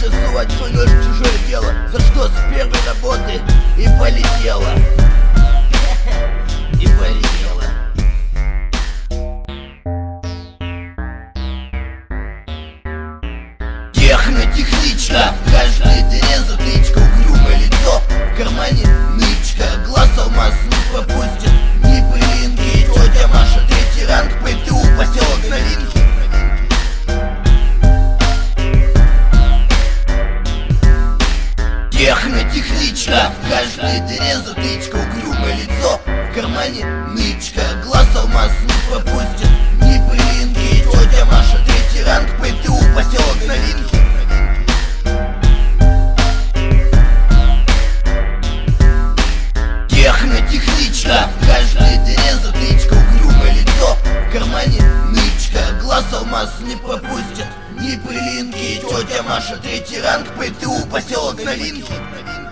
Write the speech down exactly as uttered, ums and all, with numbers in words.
Дальше сувать свой нож в чужое дело, за что с первой работы и полетела. И полетела. Технотехнично, в каждой дыре затычка, угрюмое лицо, в кармане нычка, глаз алмаз не пропустит, ни пылинки. Тетя Маша, третий ранг, ПТУ, поселок Новинки. Технотехнично, в каждой дыре затычка, угрюмое лицо, в кармане нычка, глаз алмаз не пропустит, ни пылинки. Тетя Маша, третий ранг, ПТУ, поселок Новинки. Технотехнично, в каждой дыре затычка, угрюмое лицо, в кармане нычка, глаз алмаз не пропустит, ни пылинки. Тетя Маша, третий ранг, ПТУ, поселок Новинки.